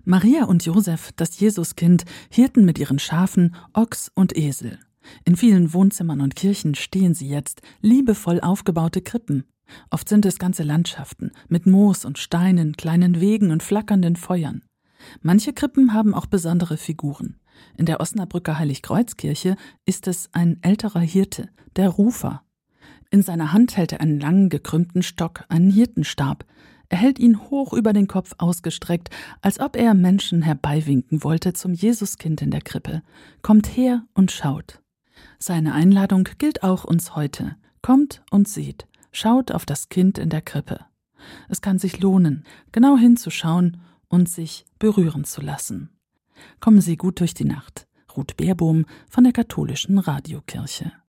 Maria und Josef, das Jesuskind, hirten mit ihren Schafen Ochs und Esel. In vielen Wohnzimmern und Kirchen stehen sie jetzt, liebevoll aufgebaute Krippen. Oft sind es ganze Landschaften mit Moos und Steinen, kleinen Wegen und flackernden Feuern. Manche Krippen haben auch besondere Figuren. In der Osnabrücker Heiligkreuzkirche ist es ein älterer Hirte, der Rufer. In seiner Hand hält er einen langen, gekrümmten Stock, einen Hirtenstab. Er hält ihn hoch über den Kopf ausgestreckt, als ob er Menschen herbeiwinken wollte zum Jesuskind in der Krippe. Kommt her und schaut. Seine Einladung gilt auch uns heute. Kommt und seht, schaut auf das Kind in der Krippe. Es kann sich lohnen, genau hinzuschauen und sich berühren zu lassen. Kommen Sie gut durch die Nacht. Ruth Beerbohm von der Katholischen Radiokirche.